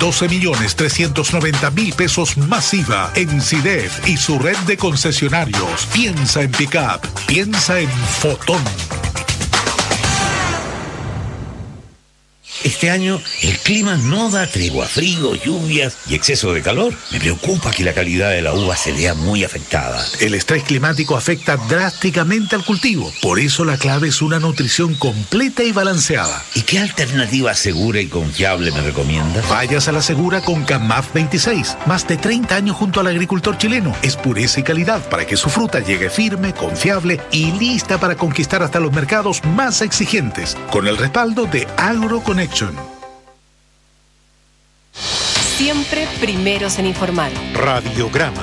12.390.000 pesos masiva en SIDEF y su red de concesionarios. Piensa en Pickup, piensa en Fotón. Este año el clima no da tregua, frío, lluvias y exceso de calor. Me preocupa que la calidad de la uva se vea muy afectada. El estrés climático afecta drásticamente al cultivo. Por eso la clave es una nutrición completa y balanceada. ¿Y qué alternativa segura y confiable me recomiendas? Vayas a la segura con CAMAF 26. Más de 30 años junto al agricultor chileno. Es pureza y calidad para que su fruta llegue firme, confiable y lista para conquistar hasta los mercados más exigentes. Con el respaldo de AgroConnection. Siempre primeros en informar. Radiograma.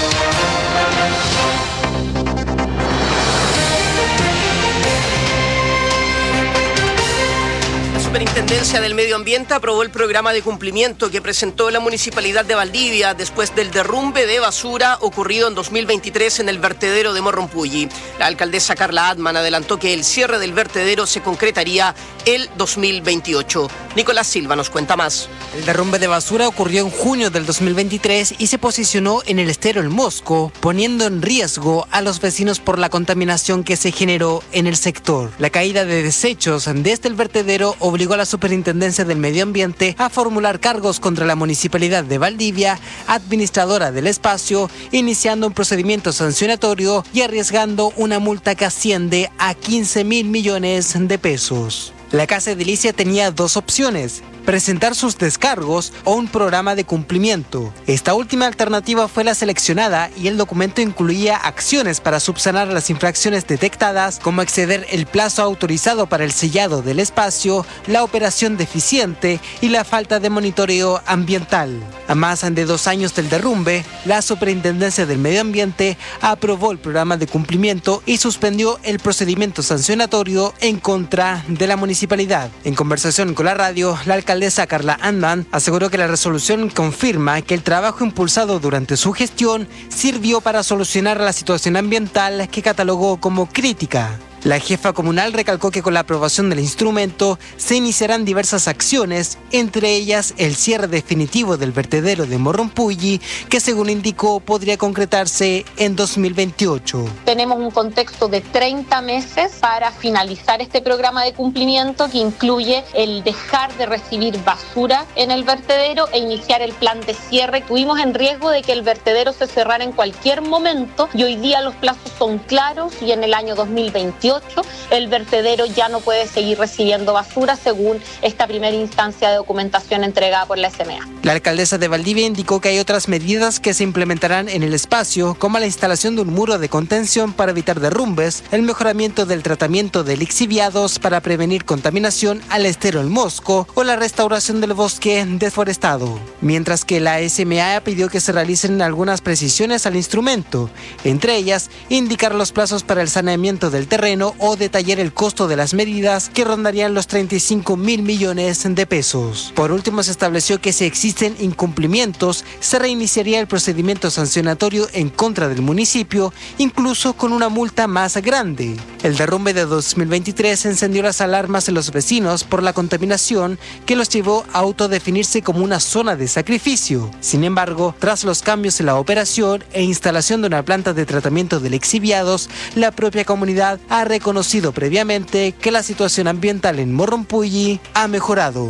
La Superintendencia del Medio Ambiente aprobó el programa de cumplimiento que presentó la Municipalidad de Valdivia después del derrumbe de basura ocurrido en 2023 en el vertedero de Morrompulli. La alcaldesa Carla Adman adelantó que el cierre del vertedero se concretaría el 2028. Nicolás Silva nos cuenta más. El derrumbe de basura ocurrió en junio del 2023 y se posicionó en el estero El Mosco, poniendo en riesgo a los vecinos por la contaminación que se generó en el sector. La caída de desechos desde el vertedero obligó a la Superintendencia del Medio Ambiente a formular cargos contra la Municipalidad de Valdivia, administradora del espacio, iniciando un procedimiento sancionatorio y arriesgando una multa que asciende a 15.000 millones de pesos. La Casa Edilicia tenía dos opciones: presentar sus descargos o un programa de cumplimiento. Esta última alternativa fue la seleccionada y el documento incluía acciones para subsanar las infracciones detectadas, como exceder el plazo autorizado para el sellado del espacio, la operación deficiente y la falta de monitoreo ambiental. A más de 2 años del derrumbe, la Superintendencia del Medio Ambiente aprobó el programa de cumplimiento y suspendió el procedimiento sancionatorio en contra de la municipalidad. En conversación con la radio, la alcaldesa Carla Adman aseguró que la resolución confirma que el trabajo impulsado durante su gestión sirvió para solucionar la situación ambiental que catalogó como crítica. La jefa comunal recalcó que con la aprobación del instrumento se iniciarán diversas acciones, entre ellas el cierre definitivo del vertedero de Morrompulli, que según indicó podría concretarse en 2028. Tenemos un contexto de 30 meses para finalizar este programa de cumplimiento que incluye el dejar de recibir basura en el vertedero e iniciar el plan de cierre. Tuvimos en riesgo de que el vertedero se cerrara en cualquier momento y hoy día los plazos son claros y en el año 2028 el vertedero ya no puede seguir recibiendo basura según esta primera instancia de documentación entregada por la SMA. La alcaldesa de Valdivia indicó que hay otras medidas que se implementarán en el espacio, como la instalación de un muro de contención para evitar derrumbes, el mejoramiento del tratamiento de lixiviados para prevenir contaminación al estero El Mosco o la restauración del bosque deforestado. Mientras que la SMA pidió que se realicen algunas precisiones al instrumento, entre ellas indicar los plazos para el saneamiento del terreno o detallar el costo de las medidas que rondarían los 35.000 millones de pesos. Por último, se estableció que si existen incumplimientos, se reiniciaría el procedimiento sancionatorio en contra del municipio, incluso con una multa más grande. El derrumbe de 2023 encendió las alarmas en los vecinos por la contaminación que los llevó a autodefinirse como una zona de sacrificio. Sin embargo, tras los cambios en la operación e instalación de una planta de tratamiento de lixiviados, la propia comunidad ha reconocido previamente que la situación ambiental en Morrompulli ha mejorado.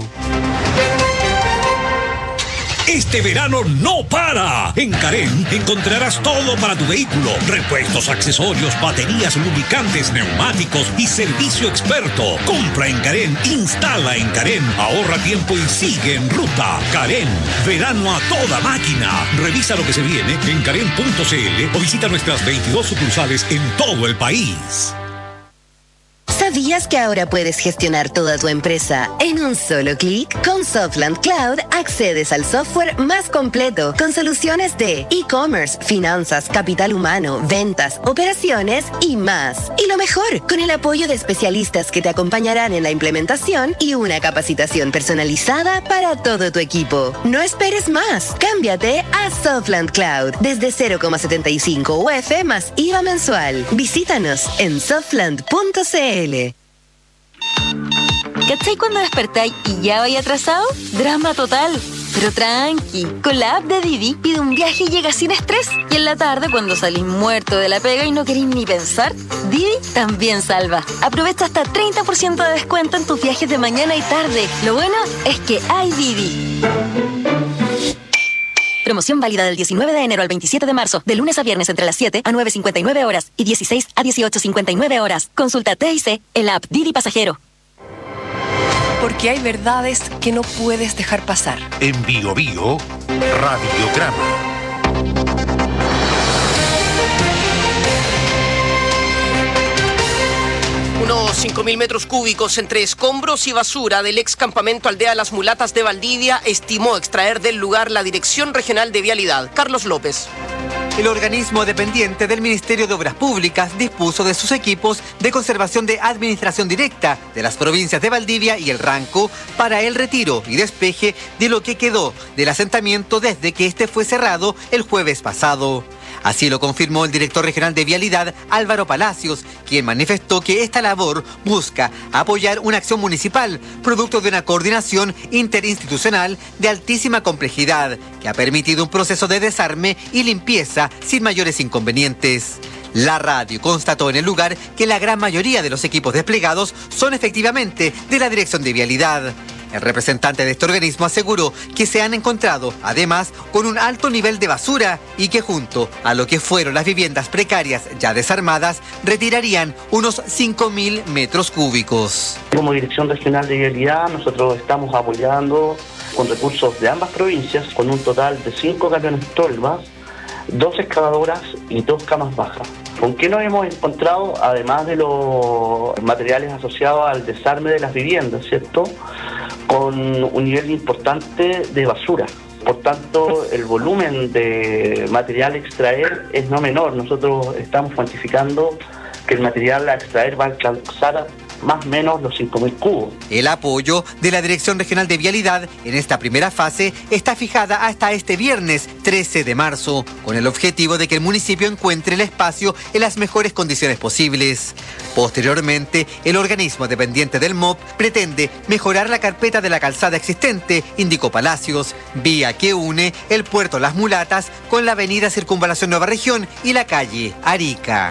Este verano no para. En Carén encontrarás todo para tu vehículo: repuestos, accesorios, baterías, lubricantes, neumáticos y servicio experto. Compra en Carén, instala en Carén, ahorra tiempo y sigue en ruta. Carén, verano a toda máquina. Revisa lo que se viene en carén.cl o visita nuestras 22 sucursales en todo el país. ¿Sabías que ahora puedes gestionar toda tu empresa en un solo clic? Con Softland Cloud accedes al software más completo con soluciones de e-commerce, finanzas, capital humano, ventas, operaciones y más. Y lo mejor, con el apoyo de especialistas que te acompañarán en la implementación y una capacitación personalizada para todo tu equipo. No esperes más. Cámbiate a Softland Cloud desde 0,75 UF más IVA mensual. Visítanos en softland.cl. ¿Cachai cuando despertáis y ya vais atrasado? Drama total. Pero tranqui, con la app de Didi pide un viaje y llega sin estrés. Y en la tarde, cuando salís muerto de la pega y no querís ni pensar, Didi también salva. Aprovecha hasta 30% de descuento en tus viajes de mañana y tarde. Lo bueno es que hay Didi. Promoción válida del 19 de enero al 27 de marzo, de lunes a viernes entre las 7 a 9:59 horas y 16 a 18:59 horas. Consulta TIC en la app Didi Pasajero. Porque hay verdades que no puedes dejar pasar. En Bio Bio, Radiograma. Unos 5.000 metros cúbicos entre escombros y basura del ex campamento Aldea Las Mulatas de Valdivia estimó extraer del lugar la Dirección Regional de Vialidad. Carlos López. El organismo dependiente del Ministerio de Obras Públicas dispuso de sus equipos de conservación de administración directa de las provincias de Valdivia y El Ranco para el retiro y despeje de lo que quedó del asentamiento desde que este fue cerrado el jueves pasado. Así lo confirmó el director regional de Vialidad, Álvaro Palacios, quien manifestó que esta labor busca apoyar una acción municipal, producto de una coordinación interinstitucional de altísima complejidad, que ha permitido un proceso de desarme y limpieza sin mayores inconvenientes. La radio constató en el lugar que la gran mayoría de los equipos desplegados son efectivamente de la Dirección de Vialidad. El representante de este organismo aseguró que se han encontrado, además, con un alto nivel de basura y que junto a lo que fueron las viviendas precarias ya desarmadas, retirarían unos 5.000 metros cúbicos. Como Dirección Regional de Vialidad, nosotros estamos apoyando con recursos de ambas provincias, con un total de 5 camiones tolvas, 2 excavadoras y 2 camas bajas. ¿Con qué nos hemos encontrado? Además de los materiales asociados al desarme de las viviendas, ¿cierto? Con un nivel importante de basura. Por tanto, el volumen de material a extraer es no menor. Nosotros estamos cuantificando que el material a extraer va a alcanzar más o menos los 5.000 cubos. El apoyo de la Dirección Regional de Vialidad en esta primera fase está fijada hasta este viernes 13 de marzo, con el objetivo de que el municipio encuentre el espacio en las mejores condiciones posibles. Posteriormente, el organismo dependiente del MOP pretende mejorar la carpeta de la calzada existente, indicó Palacios, vía que une el puerto Las Mulatas con la avenida Circunvalación Nueva Región y la calle Arica.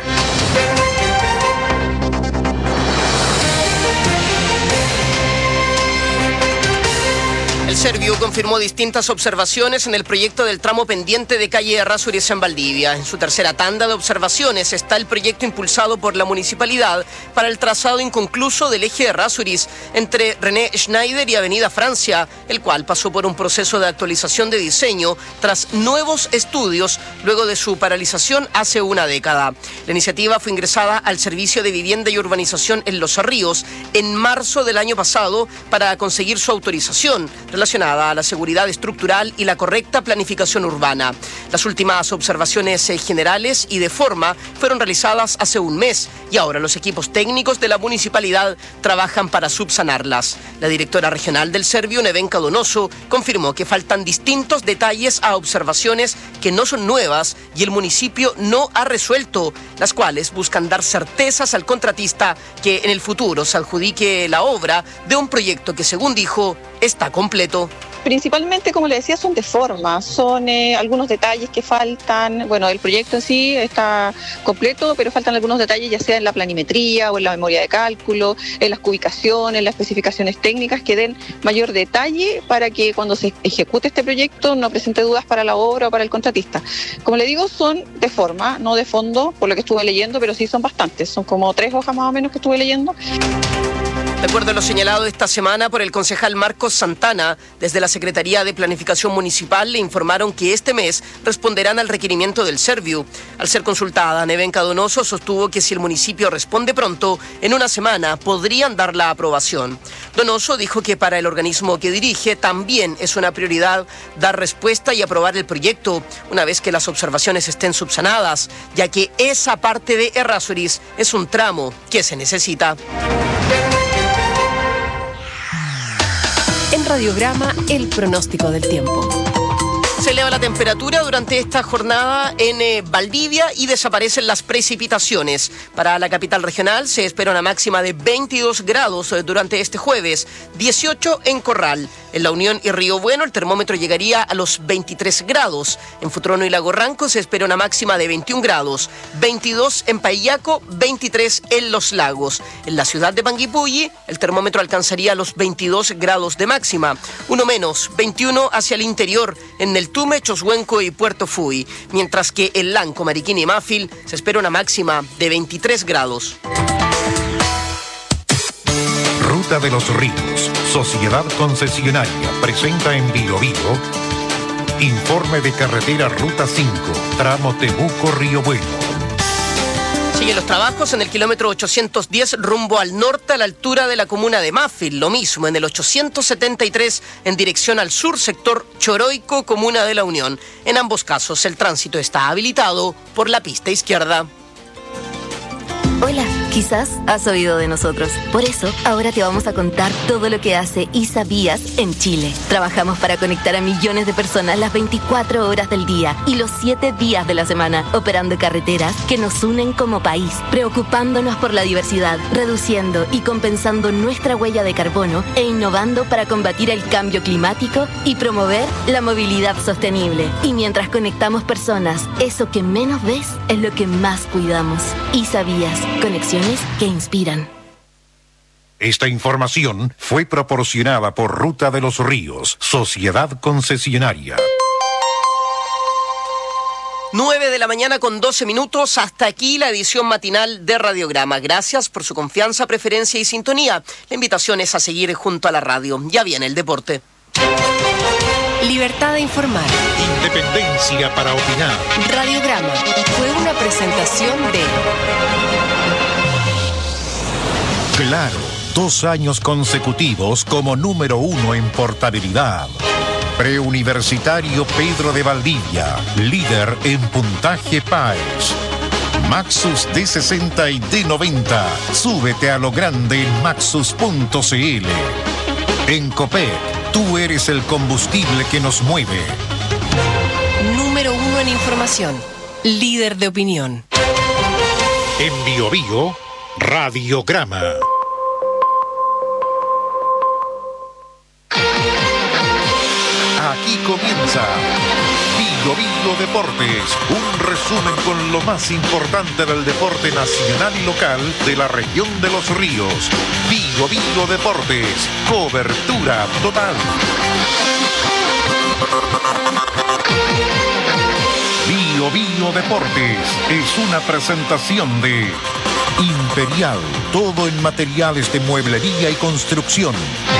El Serviu confirmó distintas observaciones en el proyecto del tramo pendiente de calle Errázuriz en Valdivia. En su tercera tanda de observaciones está el proyecto impulsado por la municipalidad para el trazado inconcluso del eje Errázuriz entre René Schneider y Avenida Francia, el cual pasó por un proceso de actualización de diseño tras nuevos estudios luego de su paralización hace una década. La iniciativa fue ingresada al Servicio de Vivienda y Urbanización en Los Ríos en marzo del año pasado para conseguir su autorización relacionada a la seguridad estructural y la correcta planificación urbana. Las últimas observaciones generales y de forma fueron realizadas hace un mes y ahora los equipos técnicos de la municipalidad trabajan para subsanarlas. La directora regional del Serviu, Nevenka Donoso, confirmó que faltan distintos detalles a observaciones que no son nuevas y el municipio no ha resuelto, las cuales buscan dar certezas al contratista que en el futuro se adjudique la obra de un proyecto que, según dijo, está completo. Principalmente, como le decía, son de forma, son algunos detalles que faltan. Bueno, el proyecto en sí está completo, pero faltan algunos detalles, ya sea en la planimetría o en la memoria de cálculo, en las cubicaciones, en las especificaciones técnicas, que den mayor detalle para que cuando se ejecute este proyecto no presente dudas para la obra o para el contratista. Como le digo, son de forma, no de fondo, por lo que estuve leyendo, pero sí son bastantes, son como 3 hojas más o menos que estuve leyendo. De acuerdo a lo señalado esta semana por el concejal Marcos Santana, desde la Secretaría de Planificación Municipal le informaron que este mes responderán al requerimiento del Serviu. Al ser consultada, Nevenka Donoso sostuvo que si el municipio responde pronto, en una semana podrían dar la aprobación. Donoso dijo que para el organismo que dirige también es una prioridad dar respuesta y aprobar el proyecto, una vez que las observaciones estén subsanadas, ya que esa parte de Errázuriz es un tramo que se necesita. En Radiograma, el pronóstico del tiempo. Se eleva la temperatura durante esta jornada en Valdivia y desaparecen las precipitaciones. Para la capital regional se espera una máxima de 22 grados durante este jueves, 18 en Corral. En La Unión y Río Bueno el termómetro llegaría a los 23 grados. En Futrono y Lago Ranco se espera una máxima de 21 grados, 22 en Paillaco, 23 en Los Lagos. En la ciudad de Panguipulli el termómetro alcanzaría los 22 grados de máxima, uno menos, 21 hacia el interior, en el Tume, Choshuenco y Puerto Fui, mientras que en Lanco, Mariquina y Mafil se espera una máxima de 23 grados. Ruta de los Ríos, Sociedad Concesionaria, presenta en Bio informe de carretera Ruta 5, tramo Temuco-Río Bueno. Siguen los trabajos en el kilómetro 810 rumbo al norte a la altura de la comuna de Mafil. Lo mismo en el 873 en dirección al sur, sector Choroico, comuna de La Unión. En ambos casos el tránsito está habilitado por la pista izquierda. Hola, quizás has oído de nosotros. Por eso, ahora te vamos a contar todo lo que hace ISABías en Chile. Trabajamos para conectar a millones de personas las 24 horas del día y los 7 días de la semana, operando carreteras que nos unen como país, preocupándonos por la diversidad, reduciendo y compensando nuestra huella de carbono e innovando para combatir el cambio climático y promover la movilidad sostenible. Y mientras conectamos personas, eso que menos ves es lo que más cuidamos. ISABías. Conexiones que inspiran. Esta información fue proporcionada por Ruta de los Ríos, Sociedad Concesionaria. 9 de la mañana con 12 minutos. Hasta aquí la edición matinal de Radiograma. Gracias por su confianza, preferencia y sintonía. La invitación es a seguir junto a la radio. Ya viene el deporte. Libertad de informar. Independencia para opinar. Radiograma fue una presentación de Claro, 2 años consecutivos como número 1 en portabilidad. Preuniversitario Pedro de Valdivia, líder en puntaje PAES. Maxus D60 y D90. Súbete a lo grande en maxus.cl. En Copec, tú eres el combustible que nos mueve. Número 1 en información. Líder de opinión. En Bio Radiograma. Aquí comienza Bio Deportes, un resumen con lo más importante del deporte nacional y local de la región de los ríos. Bio Deportes, cobertura total. Bio Deportes es una presentación de Imperial, todo en materiales de mueblería y construcción.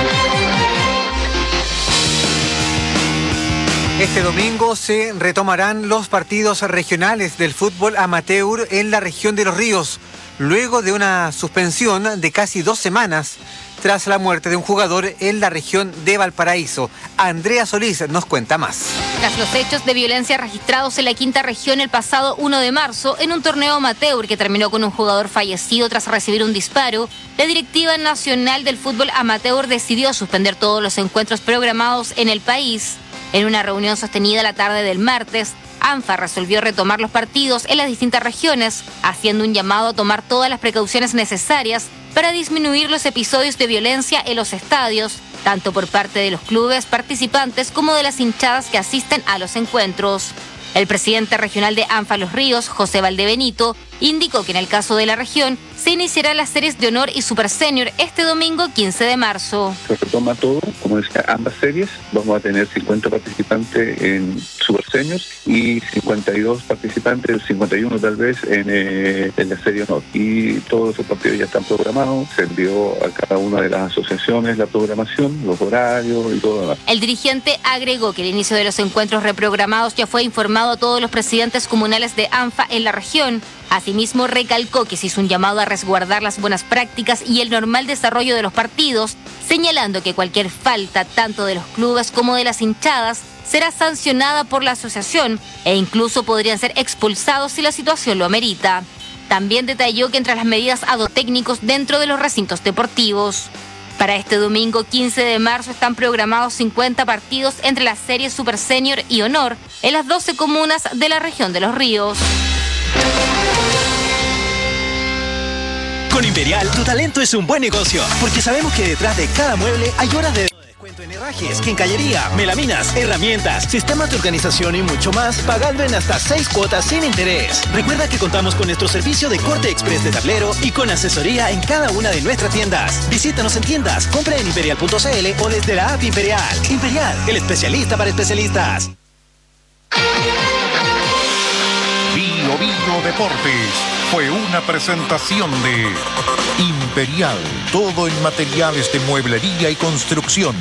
Este domingo se retomarán los partidos regionales del fútbol amateur en la región de Los Ríos, luego de una suspensión de casi 2 semanas tras la muerte de un jugador en la región de Valparaíso. Andrea Solís nos cuenta más. Tras los hechos de violencia registrados en la quinta región el pasado 1 de marzo, en un torneo amateur que terminó con un jugador fallecido tras recibir un disparo, la Directiva Nacional del Fútbol Amateur decidió suspender todos los encuentros programados en el país. En una reunión sostenida la tarde del martes, ANFA resolvió retomar los partidos en las distintas regiones, haciendo un llamado a tomar todas las precauciones necesarias para disminuir los episodios de violencia en los estadios, tanto por parte de los clubes participantes como de las hinchadas que asisten a los encuentros. El presidente regional de ANFA Los Ríos, José Valdebenito, indicó que en el caso de la región se iniciarán las series de honor y super senior este domingo 15 de marzo. Se retoma todo, como decía, ambas series. Vamos a tener 50 participantes en super seniors y 52 participantes, 51 tal vez, en la serie honor. Y todos esos partidos ya están programados. Se envió a cada una de las asociaciones la programación, los horarios y todo lo demás. El dirigente agregó que el inicio de los encuentros reprogramados ya fue informado a todos los presidentes comunales de ANFA en la región. Asimismo, recalcó que se hizo un llamado a resguardar las buenas prácticas y el normal desarrollo de los partidos, señalando que cualquier falta, tanto de los clubes como de las hinchadas, será sancionada por la asociación e incluso podrían ser expulsados si la situación lo amerita. También detalló que entre las medidas técnicos dentro de los recintos deportivos. Para este domingo 15 de marzo están programados 50 partidos entre las series Super Senior y Honor en las 12 comunas de la región de Los Ríos. Con Imperial, tu talento es un buen negocio, porque sabemos que detrás de cada mueble hay horas de descuento en herrajes, quincallería, melaminas, herramientas, sistemas de organización y mucho más, pagando en hasta 6 cuotas sin interés. Recuerda que contamos con nuestro servicio de corte express de tablero y con asesoría en cada una de nuestras tiendas. Visítanos en tiendas, compra en imperial.cl o desde la app Imperial. Imperial, el especialista para especialistas. Bio Deportes fue una presentación de Imperial, todo en materiales de mueblería y construcción.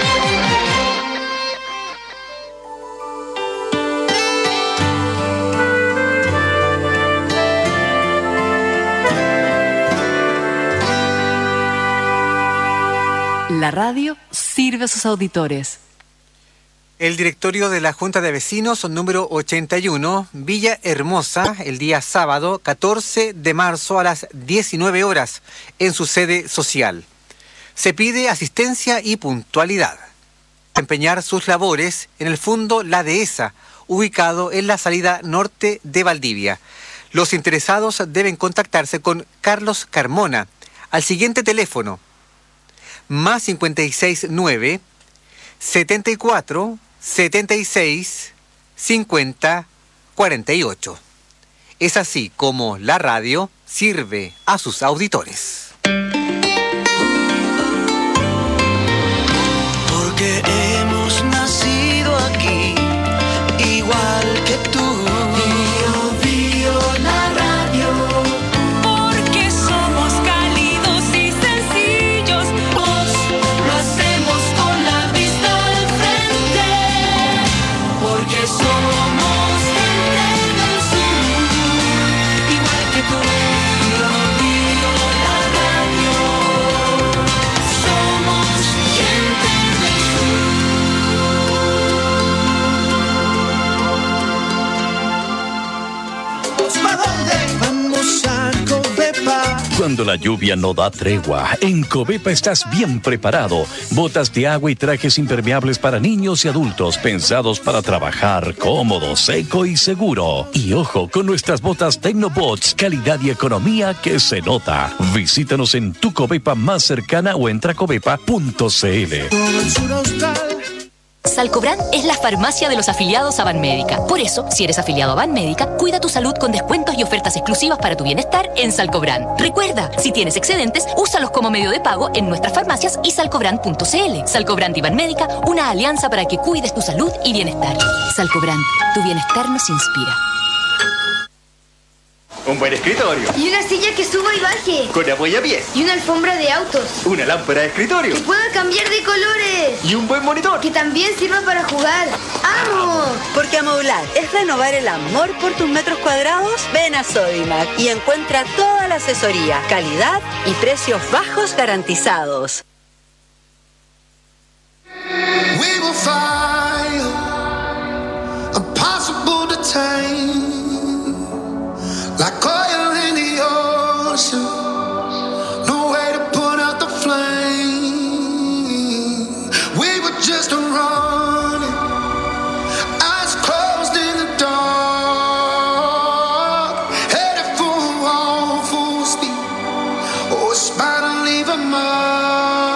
La radio sirve a sus auditores. El directorio de la Junta de Vecinos número 81, Villa Hermosa, el día sábado 14 de marzo a las 19 horas en su sede social. Se pide asistencia y puntualidad. Desempeñar sus labores en el Fundo La Dehesa, ubicado en la salida norte de Valdivia. Los interesados deben contactarse con Carlos Carmona al siguiente teléfono: más 569 74 76 50 48. Es así como la radio sirve a sus auditores. Porque hemos nacido aquí, igual que tú. La radio. Porque somos cálidos y sencillos. Lo hacemos con la vista al frente. Porque somos gente del sur, igual que tú. La radio. Somos gente del sur. ¿Para dónde? Vamos a Covepa. Cuando la lluvia no da tregua, en Covepa estás bien preparado. Botas de agua y trajes impermeables para niños y adultos, pensados para trabajar cómodo, seco y seguro. Y ojo, con nuestras botas Tecnobots, calidad y economía que se nota. Visítanos en tu Covepa más cercana o entra a covepa.cl. Salcobran es la farmacia de los afiliados a Banmédica. Por eso, si eres afiliado a Banmédica, cuida tu salud con descuentos y ofertas exclusivas para tu bienestar en Salcobran. Recuerda, si tienes excedentes, úsalos como medio de pago en nuestras farmacias y salcobran.cl. Salcobran y Banmédica, una alianza para que cuides tu salud y bienestar. Salcobran, tu bienestar nos inspira. Un buen escritorio. Y una silla que suba y baje. Con apoyapiés. Y una alfombra de autos. Una lámpara de escritorio. Que pueda cambiar de colores. Y un buen monitor. Que también sirva para jugar. ¡Amo! Porque amoblar es renovar el amor por tus metros cuadrados. Ven a Sodimac y encuentra toda la asesoría, calidad y precios bajos garantizados. We will find impossible to tame. Like oil in the ocean, no way to put out the flame. We were just running, eyes closed in the dark, headed for full speed. Oh, it's bound to leave a mark.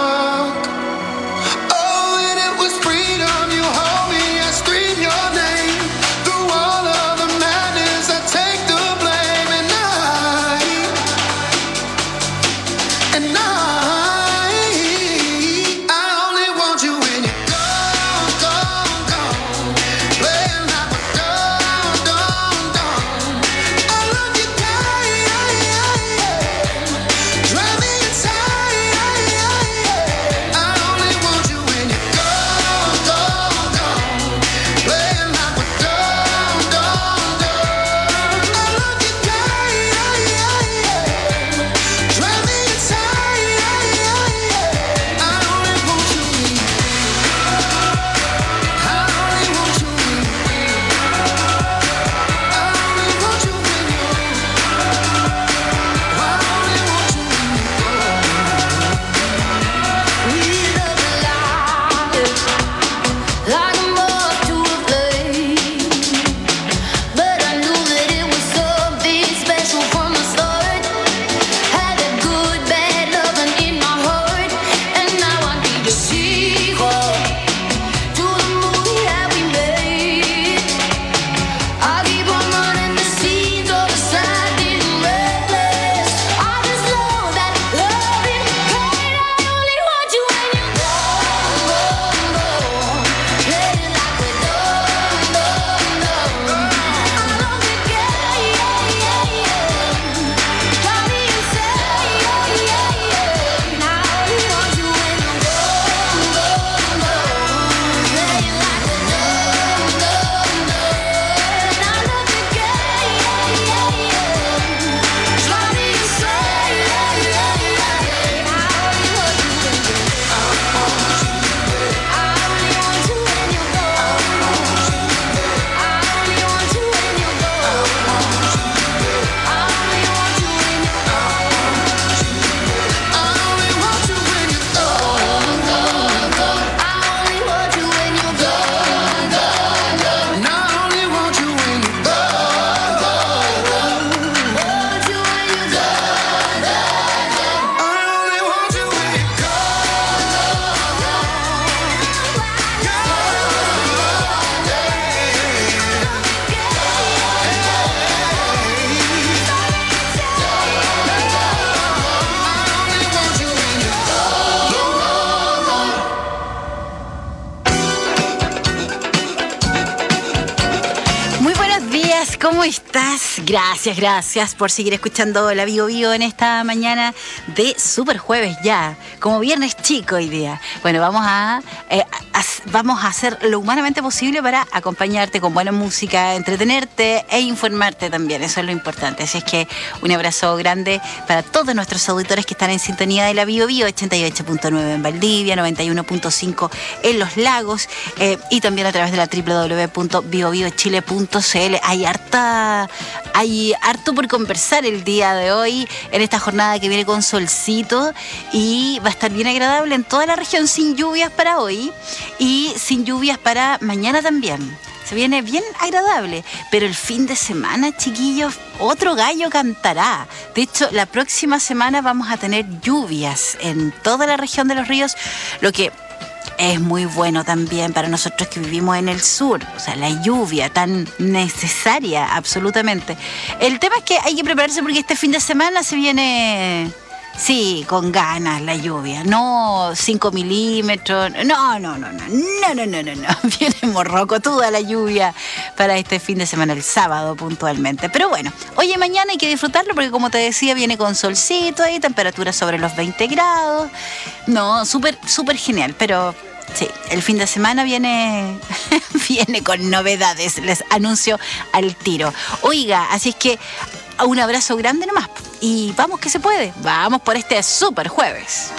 días, ¿cómo estás? Gracias por seguir escuchando la Bio Bio en esta mañana de Super Jueves ya, como viernes chico hoy día. Bueno, vamos a hacer lo humanamente posible para acompañarte con buena música, entretenerte e informarte también, eso es lo importante. Así es que un abrazo grande para todos nuestros auditores que están en sintonía de la Bio Bio, 88.9 en Valdivia, 91.5 en Los Lagos, y también a través de la www.biobiochile.cl. Hay harto por conversar el día de hoy en esta jornada que viene con solcito y va a estar bien agradable en toda la región, sin lluvias para hoy y sin lluvias para mañana también. Se viene bien agradable, pero el fin de semana, chiquillos, otro gallo cantará. De hecho, la próxima semana vamos a tener lluvias en toda la región de Los Ríos, lo que es muy bueno también para nosotros que vivimos en el sur. O sea, la lluvia tan necesaria, absolutamente. El tema es que hay que prepararse porque este fin de semana se viene... Sí, con ganas la lluvia, no 5 milímetros, no. Viene morrocotuda la lluvia para este fin de semana, el sábado puntualmente. Pero bueno, hoy y mañana hay que disfrutarlo porque como te decía, viene con solcito y temperaturas sobre los 20 grados. No, súper genial, pero... Sí, el fin de semana viene con novedades, les anuncio al tiro. Oiga, así es que un abrazo grande nomás y vamos que se puede, vamos por este Super Jueves.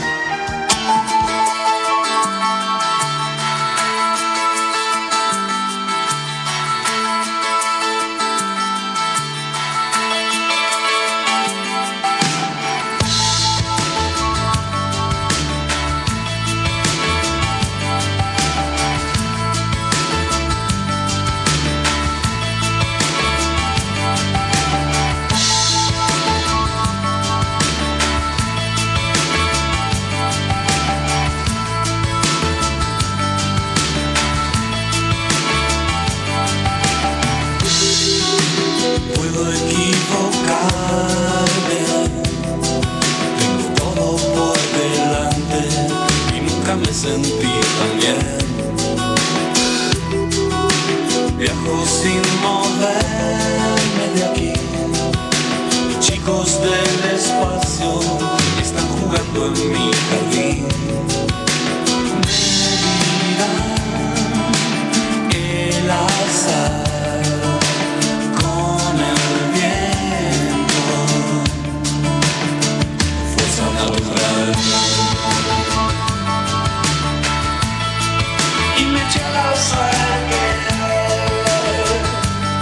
Sentí tan bien. Viajo sin moverme de aquí. Los chicos del espacio están jugando en mi jardín. Me dirán el azar con el viento. Fuerza natural. Y me eché la suerte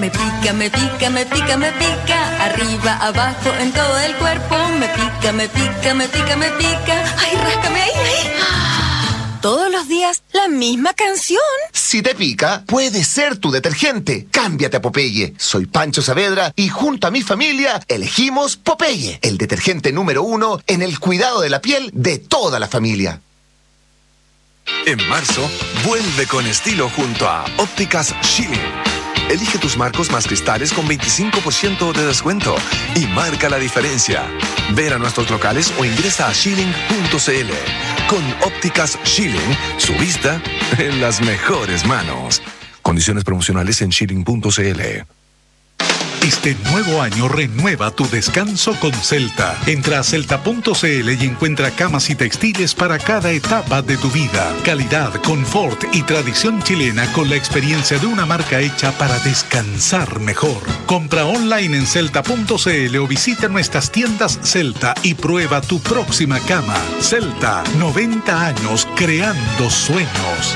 Me pica, me pica, me pica, me pica. Arriba, abajo, en todo el cuerpo. Me pica, me pica, me pica, me pica. Ay, ráscame ahí, ahí. Todos los días, la misma canción. Si te pica, puede ser tu detergente. Cámbiate a Popeye. Soy Pancho Saavedra y junto a mi familia elegimos Popeye, el detergente número 1 en el cuidado de la piel de toda la familia. En marzo, vuelve con estilo junto a Ópticas Schilling. Elige tus marcos más cristales con 25% de descuento y marca la diferencia. Ven a nuestros locales o ingresa a Schilling.cl. Con Ópticas Schilling, su vista en las mejores manos. Condiciones promocionales en Schilling.cl. Este nuevo año renueva tu descanso con Celta. Entra a celta.cl y encuentra camas y textiles para cada etapa de tu vida. Calidad, confort y tradición chilena con la experiencia de una marca hecha para descansar mejor. Compra online en celta.cl o visita nuestras tiendas Celta y prueba tu próxima cama. Celta, 90 años creando sueños.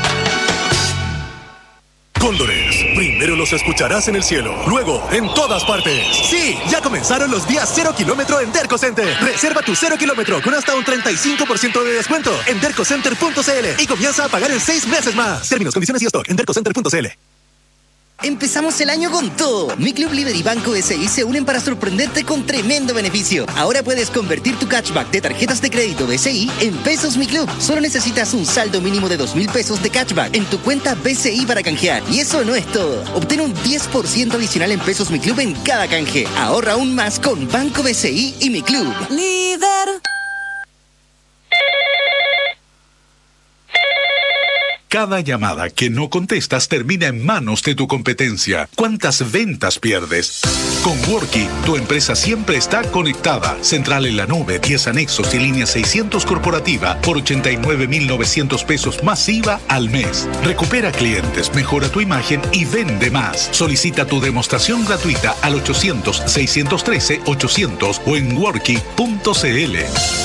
Cóndores, primero los escucharás en el cielo, luego en todas partes. Sí, ya comenzaron los días 0 kilómetro en Derco Center. Reserva tu 0 kilómetro con hasta un 35% de descuento en dercocenter.cl y comienza a pagar en 6 meses más. Términos, condiciones y stock en dercocenter.cl. Empezamos el año con todo. Mi Club Líder y Banco SI se unen para sorprenderte con tremendo beneficio. Ahora puedes convertir tu cashback de tarjetas de crédito BCI en pesos Mi Club. Solo necesitas un saldo mínimo de 2,000 pesos de cashback en tu cuenta BCI para canjear. Y eso no es todo. Obtén un 10% adicional en pesos Mi Club en cada canje. Ahorra aún más con Banco BCI y Mi Club. Líder. Cada llamada que no contestas termina en manos de tu competencia. ¿Cuántas ventas pierdes? Con Worky, tu empresa siempre está conectada. Central en la nube, 10 anexos y línea 600 corporativa por 89.900 pesos más IVA al mes. Recupera clientes, mejora tu imagen y vende más. Solicita tu demostración gratuita al 800-613-800 o en worky.cl.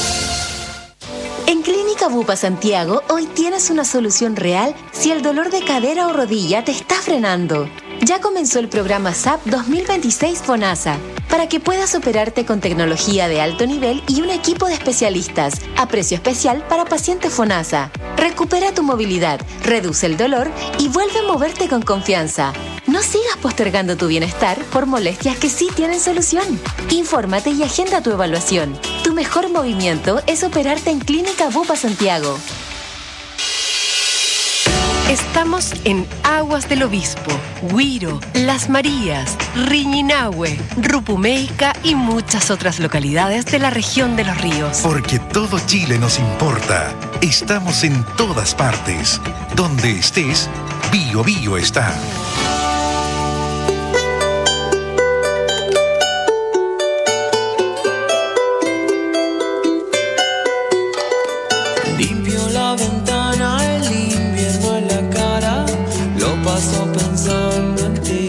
En Clínica Bupa Santiago, hoy tienes una solución real si el dolor de cadera o rodilla te está frenando. Ya comenzó el programa SAP 2026 FONASA, para que puedas operarte con tecnología de alto nivel y un equipo de especialistas, a precio especial para pacientes FONASA. Recupera tu movilidad, reduce el dolor y vuelve a moverte con confianza. No sigas postergando tu bienestar por molestias que sí tienen solución. Infórmate y agenda tu evaluación. Tu mejor movimiento es operarte en Clínica Bupa Santiago. Estamos en Aguas del Obispo, Huiro, Las Marías, Riñinahue, Rupumeica y muchas otras localidades de la región de Los Ríos. Porque todo Chile nos importa. Estamos en todas partes. Donde estés, Bio Bio está. Limpio la ventana, el invierno en la cara, lo paso pensando en ti.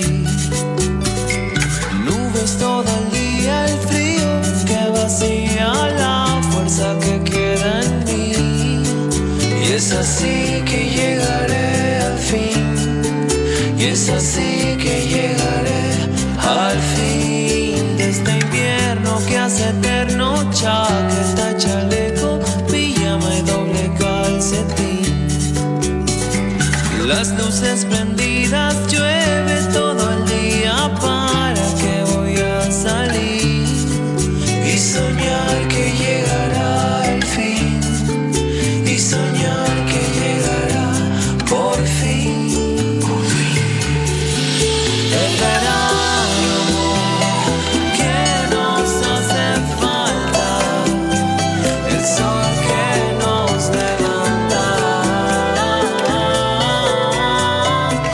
Nubes todo el día, el frío que vacía la fuerza que queda en mí. Y es así que llegaré al fin. Y es así que llegaré al fin de este invierno que hace eterno, chaqueta, chaleco, pijama y doble calcetín. Las luces prendidas, llueve todo el día, ¿para qué voy a salir? Y soñar que llegará el fin. Y soñar que llegará por fin. El verano que nos hace falta, el sol que nos levanta.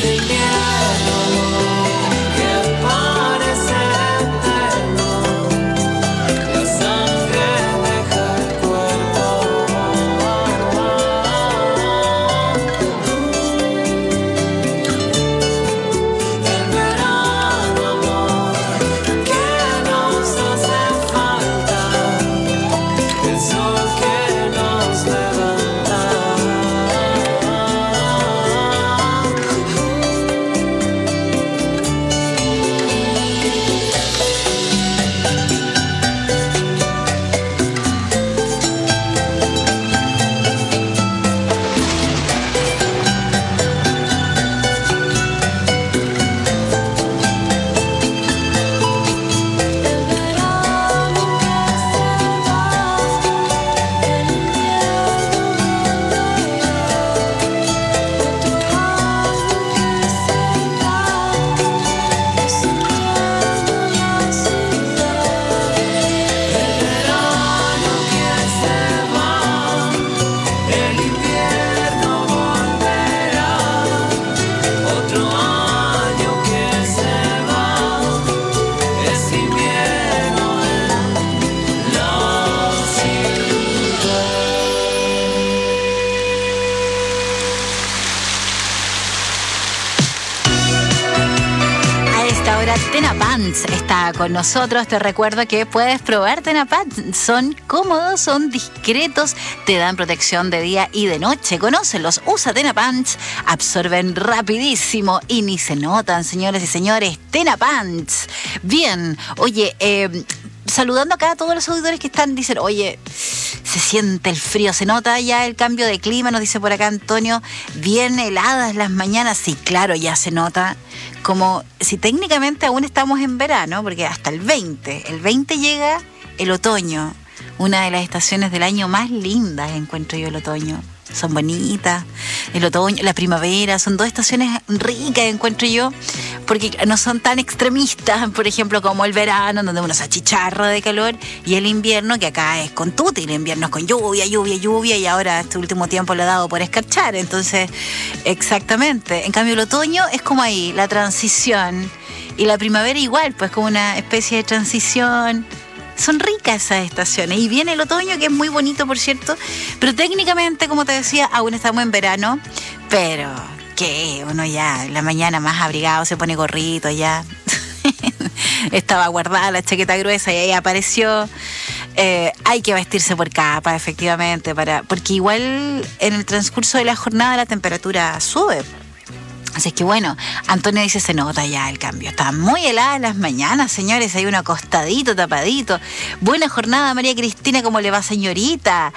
Tena Pants está con nosotros. Te recuerdo que puedes probar Tena Pants. Son cómodos, son discretos, te dan protección de día y de noche. Conócelos, usa Tena Pants, absorben rapidísimo y ni se notan, señores y señores. Tena Pants. Bien, oye, saludando acá a todos los auditores que están, dicen, oye, se siente el frío, se nota ya el cambio de clima, nos dice por acá Antonio, bien heladas las mañanas. Sí, claro, ya se nota, como si técnicamente aún estamos en verano, porque hasta el 20 llega el otoño, una de las estaciones del año más lindas, encuentro yo el otoño. Son bonitas, el otoño, la primavera, son dos estaciones ricas, encuentro yo, porque no son tan extremistas, por ejemplo, como el verano, donde uno se achicharra de calor, y el invierno, que acá es con tuti, el invierno es con lluvia, y ahora este último tiempo le ha dado por escarchar, entonces, exactamente. En cambio, el otoño es como ahí, la transición, y la primavera igual, pues como una especie de transición. Son ricas esas estaciones. Y viene el otoño, que es muy bonito, por cierto. Pero técnicamente, como te decía, aún estamos en verano. Pero que uno ya en la mañana más abrigado se pone gorrito ya. Estaba guardada la chaqueta gruesa y ahí apareció. Hay que vestirse por capa, efectivamente, porque igual en el transcurso de la jornada la temperatura sube. Así es que bueno, Antonio dice, se nota ya el cambio. Están muy heladas las mañanas, señores. Hay uno acostadito, tapadito. Buena jornada, María Cristina, ¿cómo le va, señorita?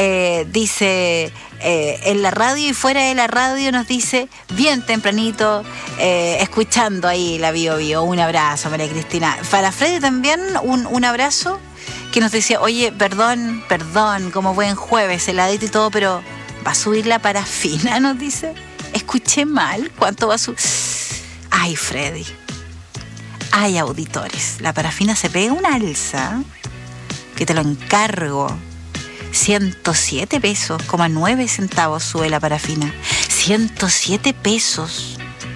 Dice, en la radio y fuera de la radio nos dice, bien tempranito, escuchando ahí la Bio Bio. Un abrazo, María Cristina. Para Freddy también, un abrazo, que nos decía, oye, perdón, como buen jueves, heladito y todo, pero va a subir la parafina, nos dice. Escuché mal, ¿cuánto va a subir? Ay, Freddy. Ay, auditores. La parafina se pega una alza, que te lo encargo. 107 pesos, 9 centavos sube la parafina. 107 pesos.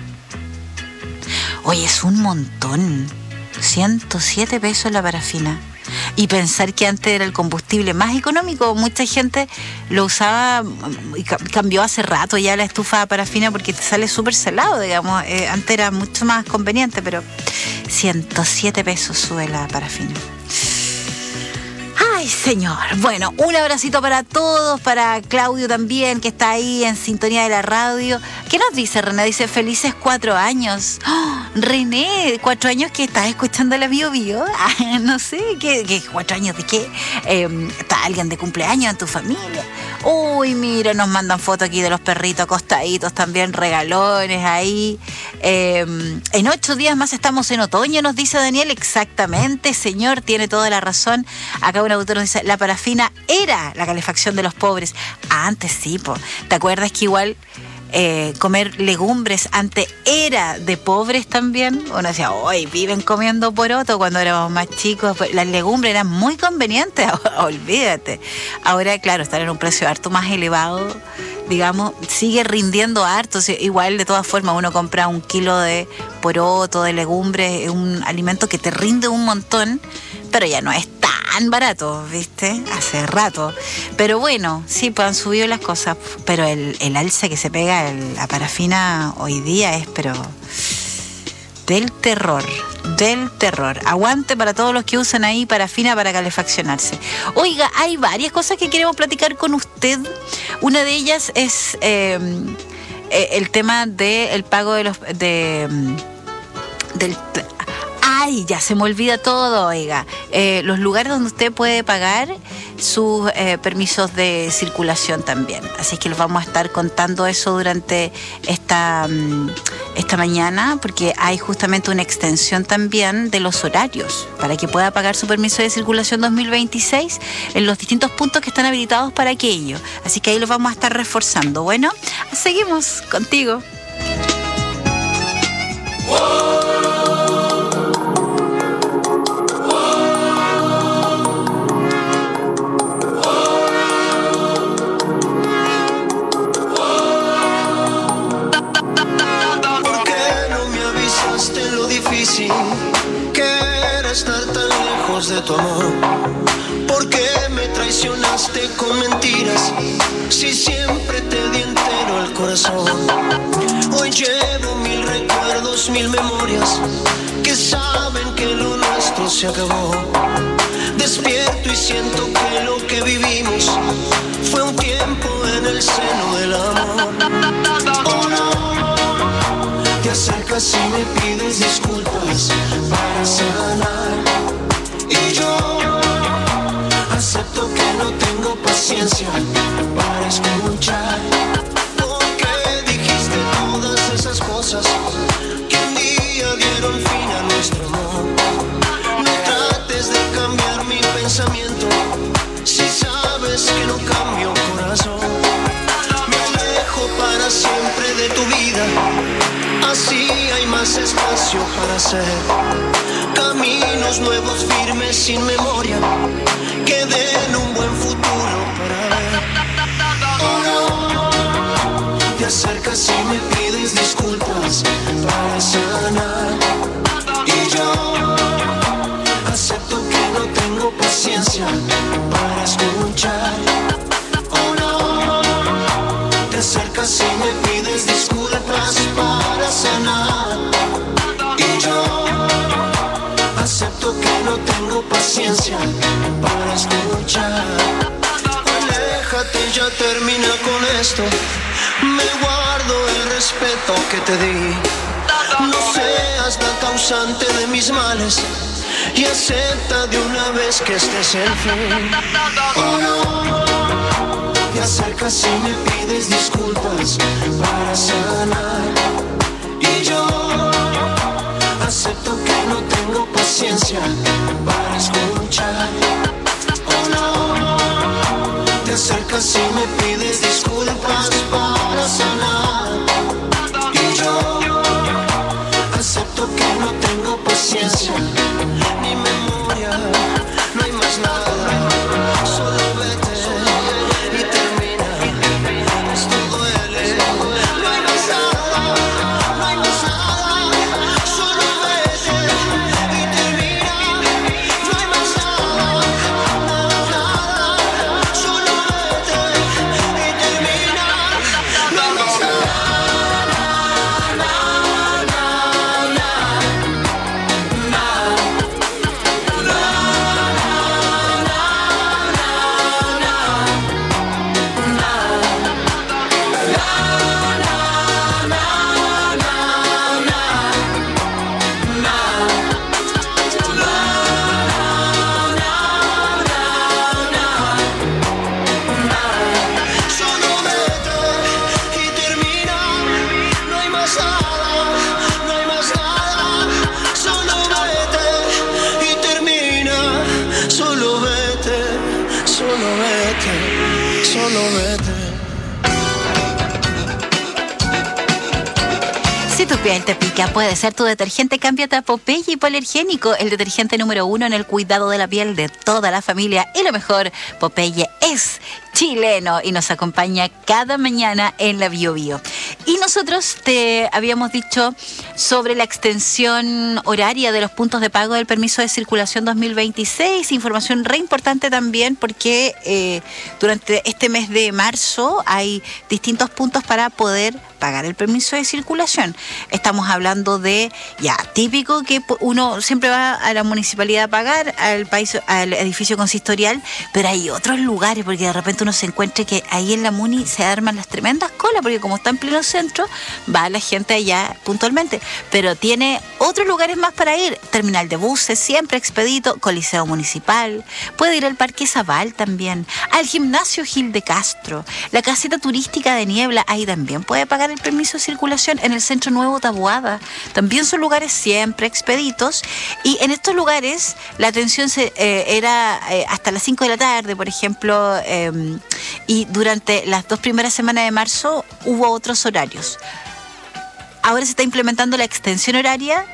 Oye, es un montón. 107 pesos la parafina. Y pensar que antes era el combustible más económico, mucha gente lo usaba y cambió hace rato ya la estufa parafina porque te sale súper salado, digamos. Antes era mucho más conveniente, pero 107 pesos sube la parafina. Ay, señor. Bueno, un abracito para todos, para Claudio también, que está ahí en sintonía de la radio. ¿Qué nos dice René? Dice, felices 4 años. ¡Oh! René, 4 años que estás escuchando la Bio Bio. No sé, ¿qué 4 años de qué? ¿Está alguien de cumpleaños en tu familia? Uy, mira, nos mandan fotos aquí de los perritos acostaditos, también regalones ahí. En 8 días más estamos en otoño, nos dice Daniel. Exactamente, señor, tiene toda la razón. Acá un autor nos dice, la parafina era la calefacción de los pobres. Antes sí, po. ¿Te acuerdas que igual comer legumbres antes era de pobres también? Uno decía, hoy viven comiendo poroto cuando éramos más chicos. Las legumbres eran muy convenientes, olvídate. Ahora, claro, están en un precio harto más elevado. digamos, sigue rindiendo harto. Igual, de todas formas, uno compra 1 kilo de poroto, de legumbres, es un alimento que te rinde un montón, pero ya no es tan barato, ¿viste? Hace rato. Pero bueno, sí, pues han subido las cosas, pero el alza que se pega la parafina hoy día es, pero del terror. Aguante para todos los que usan ahí parafina para calefaccionarse. Oiga, hay varias cosas que queremos platicar con usted. Una de ellas es el tema del pago de los ¡ay! Ya se me olvida todo, oiga. Los lugares donde usted puede pagar sus permisos de circulación también. Así que les vamos a estar contando eso durante esta mañana, porque hay justamente una extensión también de los horarios para que pueda pagar su permiso de circulación 2026 en los distintos puntos que están habilitados para aquello. Así que ahí los vamos a estar reforzando. Bueno, seguimos contigo. Que era estar tan lejos de tu amor. ¿Por qué me traicionaste con mentiras si siempre te di entero el corazón? Hoy llevo 1000 recuerdos, 1000 memorias que saben que lo nuestro se acabó. Despierto y siento que lo que vivimos fue un tiempo en el seno del amor. Oh, no. Te acercas y me pides disculpas para sanar, y yo acepto que no tengo paciencia para escuchar, porque dijiste todas esas cosas que un día dieron fin a nuestro amor. No trates de cambiar mi pensamiento si sabes que no cambio corazón. Me alejo para siempre de tu vida. Así hay más espacio para hacer caminos nuevos, firmes, sin memoria, que den un buen futuro para ver. Oh, no. Te acercas y me pides disculpas para sanar, y yo acepto que no tengo paciencia para escuchar. Oh, no. Te acercas y me pides disculpas para sanar, y yo acepto que no tengo paciencia para escuchar. Aléjate, ya termina con esto. Me guardo el respeto que te di. No seas la causante de mis males y acepta de una vez que este es el fin. Oh, no. Te acercas y me pides disculpas para sanar, y yo acepto que no tengo paciencia para escuchar. Oh, no. Te acercas y me pides disculpas para sanar, y yo acepto que no tengo paciencia ni memoria. No hay más nada, solo vete. tu piel te pica, puede ser tu detergente. Cámbiate a Popeye Hipoalergénico, el detergente número 1 en el cuidado de la piel de toda la familia. Y lo mejor, Popeye es chileno y nos acompaña cada mañana en la Bio Bio. Y nosotros te habíamos dicho sobre la extensión horaria de los puntos de pago del permiso de circulación 2026, información re importante también porque durante este mes de marzo hay distintos puntos para poder pagar el permiso de circulación. Estamos hablando de, ya, típico que uno siempre va a la municipalidad a pagar, al edificio consistorial, pero hay otros lugares, porque de repente uno se encuentra que ahí en la muni se arman las tremendas colas, porque como está en pleno centro, va la gente allá puntualmente, pero tiene otros lugares más para ir, terminal de buses, siempre expedito, coliseo municipal, puede ir al Parque Zabal también, al gimnasio Gil de Castro, la caseta turística de Niebla, ahí también puede pagar el permiso de circulación, en el Centro Nuevo Taboada, también son lugares siempre expeditos, y en estos lugares la atención era hasta las 5 de la tarde, por ejemplo, y durante las 2 primeras semanas de marzo hubo otros horarios. Ahora se está implementando la extensión horaria,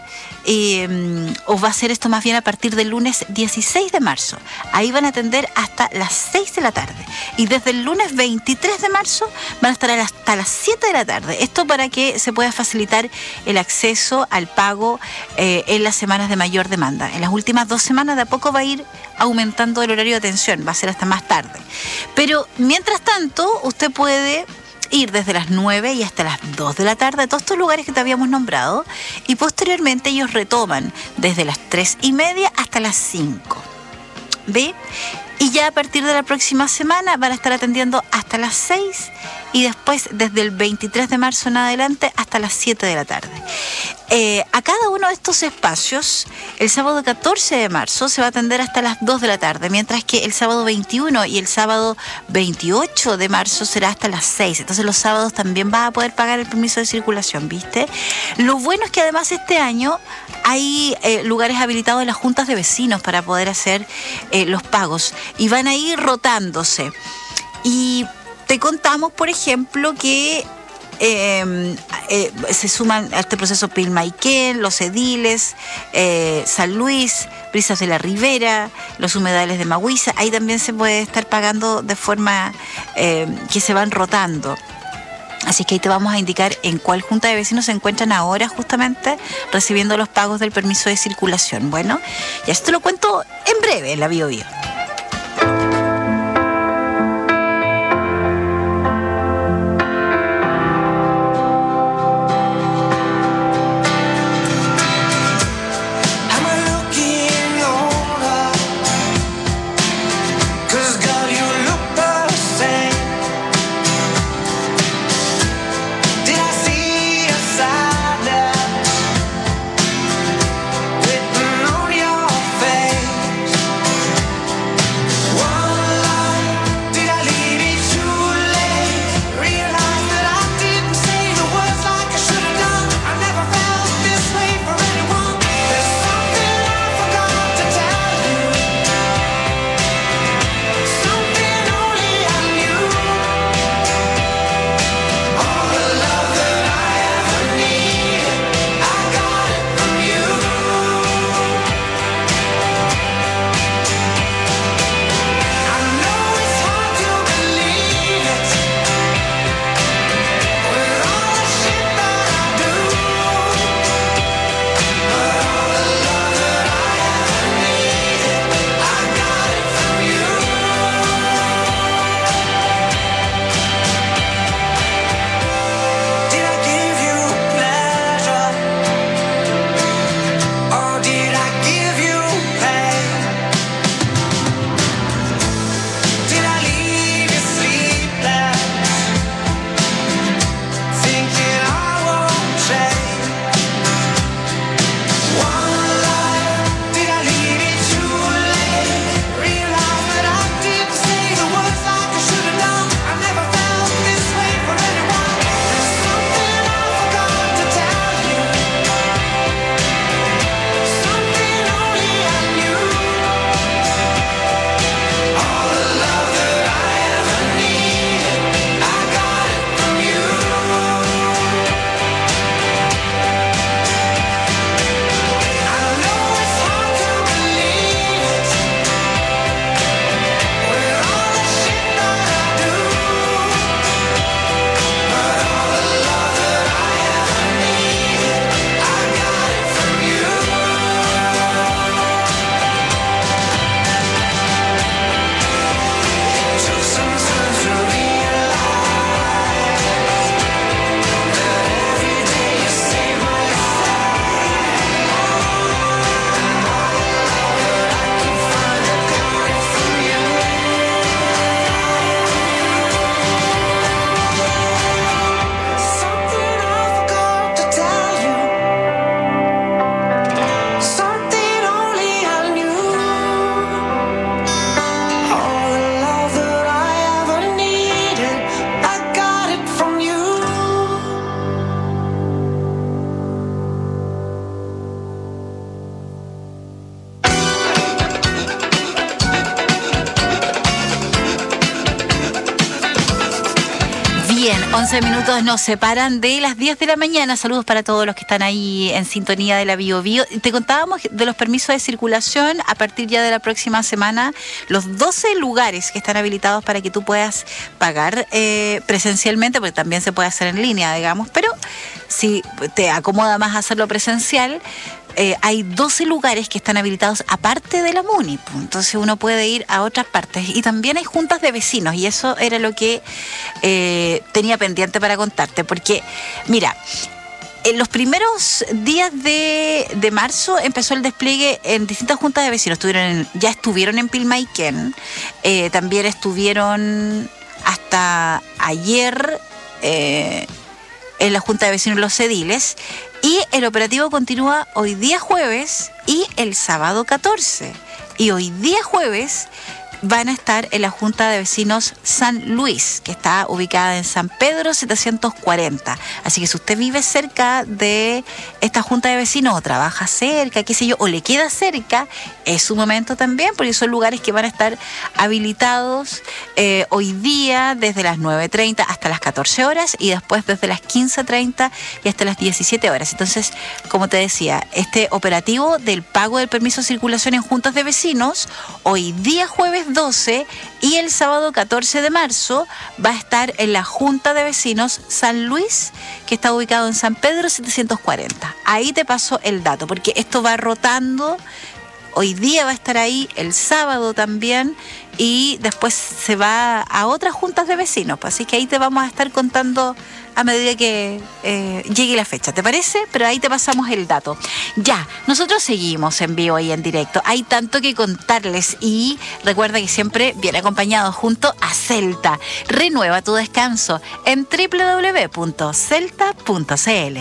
o va a ser esto más bien a partir del lunes 16 de marzo. Ahí van a atender hasta las 6 de la tarde. Y desde el lunes 23 de marzo van a estar hasta las 7 de la tarde. Esto para que se pueda facilitar el acceso al pago en las semanas de mayor demanda. En las últimas 2 semanas de a poco va a ir aumentando el horario de atención. Va a ser hasta más tarde. Pero mientras tanto, usted puede ir desde las 9 y hasta las 2 de la tarde a todos estos lugares que te habíamos nombrado, y posteriormente ellos retoman desde las 3:30 hasta las 5. ¿Ve? Y ya a partir de la próxima semana van a estar atendiendo hasta las 6 y después desde el 23 de marzo en adelante hasta las 7 de la tarde. A cada uno de estos espacios, el sábado 14 de marzo se va a atender hasta las 2 de la tarde, mientras que el sábado 21 y el sábado 28 de marzo será hasta las 6. Entonces los sábados también vas a poder pagar el permiso de circulación, ¿viste? Lo bueno es que además este año hay lugares habilitados en las juntas de vecinos para poder hacer los pagos y van a ir rotándose. Y te contamos, por ejemplo, que se suman a este proceso Pilmaiquén, Los Ediles, San Luis, Brisas de la Ribera, los humedales de Maguiza. Ahí también se puede estar pagando de forma que se van rotando. Así que ahí te vamos a indicar en cuál junta de vecinos se encuentran ahora justamente recibiendo los pagos del permiso de circulación. Bueno, ya esto lo cuento en breve en la Bio Bio. 11 minutos nos separan de las 10 de la mañana. Saludos para todos los que están ahí en sintonía de la Bio Bio. Te contábamos de los permisos de circulación a partir ya de la próxima semana, los 12 lugares que están habilitados para que tú puedas pagar presencialmente, porque también se puede hacer en línea, digamos, pero si te acomoda más hacerlo presencial, hay 12 lugares que están habilitados aparte de la MUNI, entonces uno puede ir a otras partes, y también hay juntas de vecinos, y eso era lo que tenía pendiente para contarte, porque mira, en los primeros días de marzo empezó el despliegue en distintas juntas de vecinos. Ya estuvieron en Pilmaiquén, también estuvieron hasta ayer en la Junta de Vecinos Los Ediles, y el operativo continúa hoy día jueves y el sábado 14. Y hoy día jueves van a estar en la Junta de Vecinos San Luis, que está ubicada en San Pedro 740. Así que si usted vive cerca de esta Junta de Vecinos o trabaja cerca, qué sé yo, o le queda cerca, es su momento también, porque son lugares que van a estar habilitados hoy día desde las 9:30 hasta las 14 horas y después desde las 15:30 y hasta las 17 horas. Entonces, como te decía, este operativo del pago del permiso de circulación en juntas de vecinos, hoy día jueves 12 y el sábado 14 de marzo va a estar en la Junta de Vecinos San Luis, que está ubicado en San Pedro 740. Ahí te paso el dato, porque esto va rotando. Hoy día va a estar ahí, el sábado también, y después se va a otras juntas de vecinos. Así que ahí te vamos a estar contando a medida que llegue la fecha, ¿te parece? Pero ahí te pasamos el dato. Ya, nosotros seguimos en vivo y en directo. Hay tanto que contarles, y recuerda que siempre viene acompañado junto a Celta. Renueva tu descanso en www.celta.cl.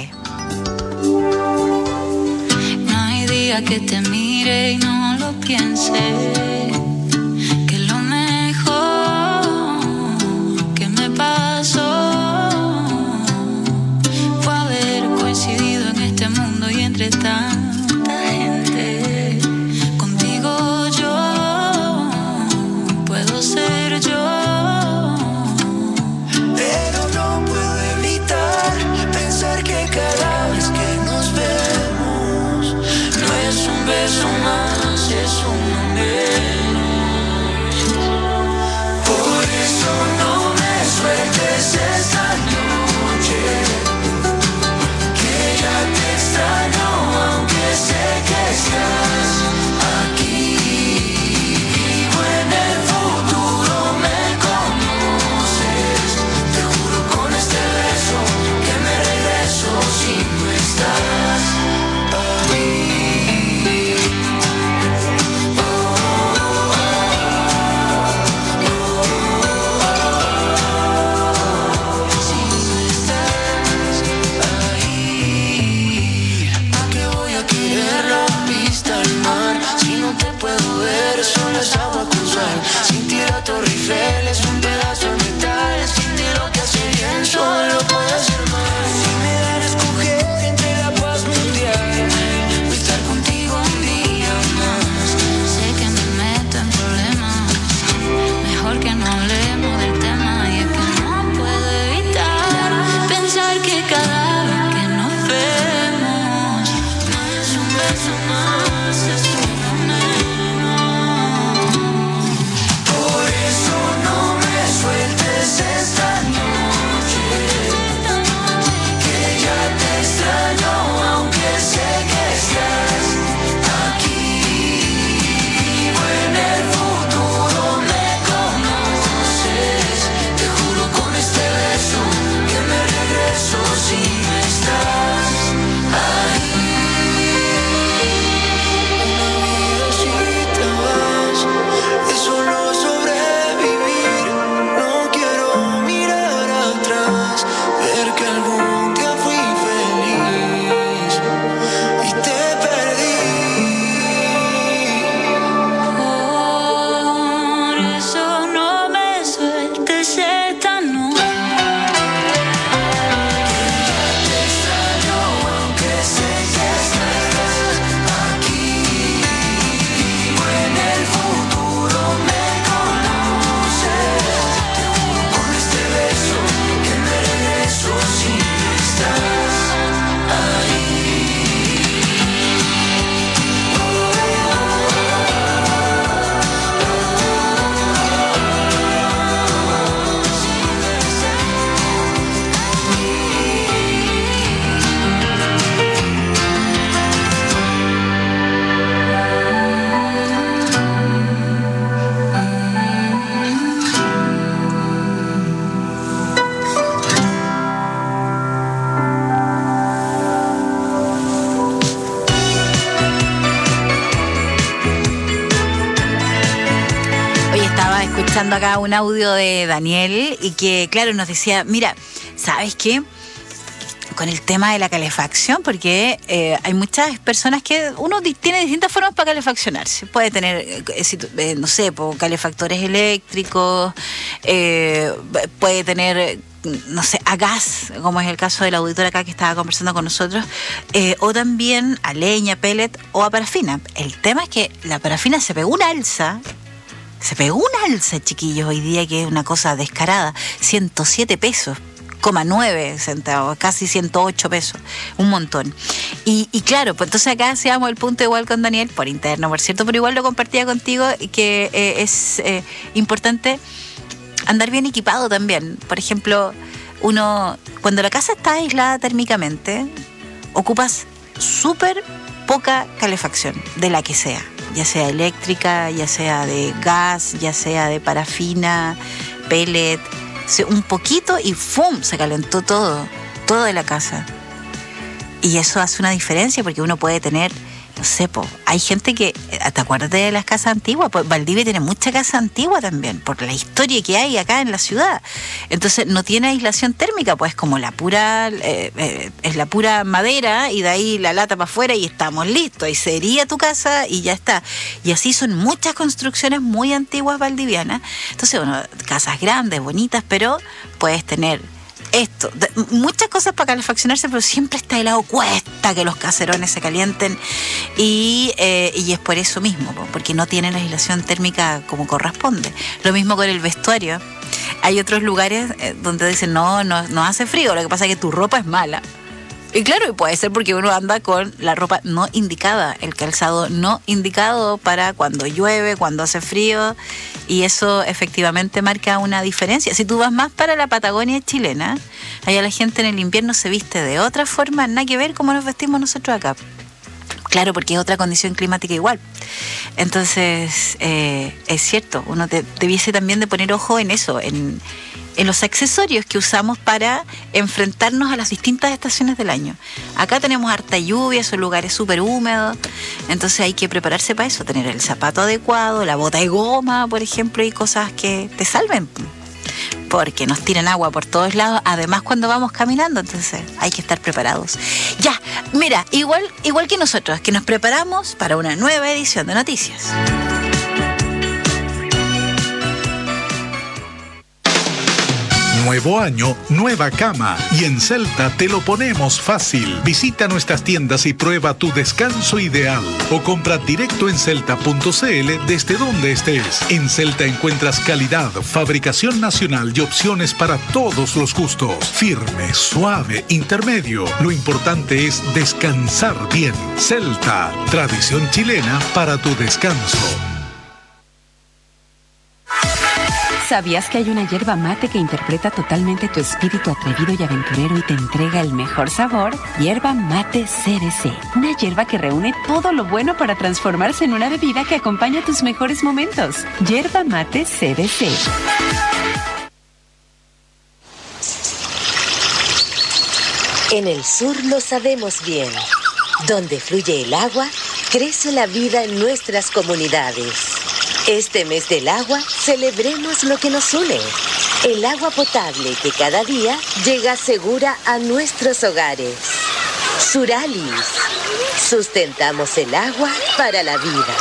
Que te mire y no lo piense, que lo mejor que me pasó fue haber coincidido en este mundo y entre tanta gente. Contigo yo puedo ser yo, pero no puedo evitar pensar que cada vez que nos vemos no es un beso más, es uno menos. Por eso no me sueltes esta noche, que ya te extraño, aunque sé que estás aquí. Vivo en el futuro, me conoces. Te juro con este beso que me regreso si no estás ahí. Solo es agua con sal. Sin ti la Torre Eiffel es un pedazo de metal. Sin ti lo que hace bien solo puede hacer mal. Si me dan a escoger entre la paz escuchando acá un audio de Daniel y que, claro, nos decía, mira, ¿sabes qué? Con el tema de la calefacción, porque hay muchas personas que uno tiene distintas formas para calefaccionarse. Puede tener, no sé, calefactores eléctricos, puede tener, no sé, a gas, como es el caso del auditor acá que estaba conversando con nosotros, o también a leña, pellet o a parafina. El tema es que la parafina se pegó una alza, chiquillos, hoy día, que es una cosa descarada. 107 pesos. 9 centavos, casi 108 pesos, un montón. Y claro, pues entonces acá hacíamos el punto igual con Daniel, por interno, por cierto, pero igual lo compartía contigo, que es importante andar bien equipado también. Por ejemplo, cuando la casa está aislada térmicamente, ocupas súper poca calefacción, de la que sea, ya sea eléctrica, ya sea de gas, ya sea de parafina, pellet, un poquito y ¡fum! Se calentó todo de la casa. Y eso hace una diferencia porque uno puede tener, no sé, hay gente que, ¿te acuerdas de las casas antiguas? Pues Valdivia tiene mucha casa antigua también, por la historia que hay acá en la ciudad. Entonces no tiene aislación térmica, pues como es la pura madera y de ahí la lata para afuera y estamos listos. Y sería tu casa y ya está. Y así son muchas construcciones muy antiguas valdivianas. Entonces, casas grandes, bonitas, pero puedes tener muchas cosas para calefaccionarse, pero siempre está helado, cuesta que los caserones se calienten y es por eso mismo, porque no tienen la aislación térmica como corresponde. Lo mismo con el vestuario. Hay otros lugares donde dicen no hace frío, lo que pasa es que tu ropa es mala. Y claro, puede ser porque uno anda con la ropa no indicada, el calzado no indicado para cuando llueve, cuando hace frío, y eso efectivamente marca una diferencia. Si tú vas más para la Patagonia chilena, allá la gente en el invierno se viste de otra forma, nada que ver como nos vestimos nosotros acá. Claro, porque es otra condición climática igual. Entonces, es cierto, uno debiese también de poner ojo en eso, en los accesorios que usamos para enfrentarnos a las distintas estaciones del año. Acá tenemos harta lluvia, son lugares súper húmedos, entonces hay que prepararse para eso, tener el zapato adecuado, la bota de goma, por ejemplo, y cosas que te salven, porque nos tiran agua por todos lados, además cuando vamos caminando, entonces hay que estar preparados. Ya, mira, igual que nosotros, que nos preparamos para una nueva edición de Noticias. Nuevo año, nueva cama. Y en Celta te lo ponemos fácil. Visita nuestras tiendas y prueba tu descanso ideal. O compra directo en celta.cl desde donde estés. En Celta encuentras calidad, fabricación nacional y opciones para todos los gustos. Firme, suave, intermedio. Lo importante es descansar bien. Celta, tradición chilena para tu descanso. ¿Sabías que hay una yerba mate que interpreta totalmente tu espíritu atrevido y aventurero y te entrega el mejor sabor? Yerba mate CBC. Una yerba que reúne todo lo bueno para transformarse en una bebida que acompaña tus mejores momentos. Yerba mate CBC. En el sur lo sabemos bien. Donde fluye el agua, crece la vida en nuestras comunidades. Este mes del agua, celebremos lo que nos une. El agua potable que cada día llega segura a nuestros hogares. Suralis. Sustentamos el agua para la vida.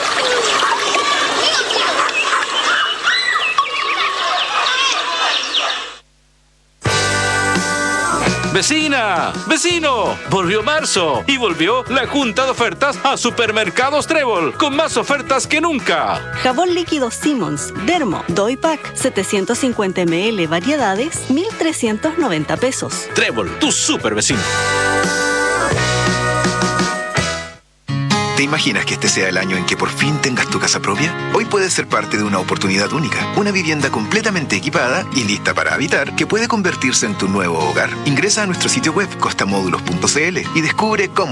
¡Vecina! ¡Vecino! Volvió marzo y volvió la junta de ofertas a Supermercados Trébol con más ofertas que nunca. Jabón líquido Simmons, Dermo, Doy Pack, 750 ml, variedades, 1,390 pesos. Trébol, tu super vecino. ¿Te imaginas que este sea el año en que por fin tengas tu casa propia? Hoy puedes ser parte de una oportunidad única. Una vivienda completamente equipada y lista para habitar que puede convertirse en tu nuevo hogar. Ingresa a nuestro sitio web costamódulos.cl y descubre cómo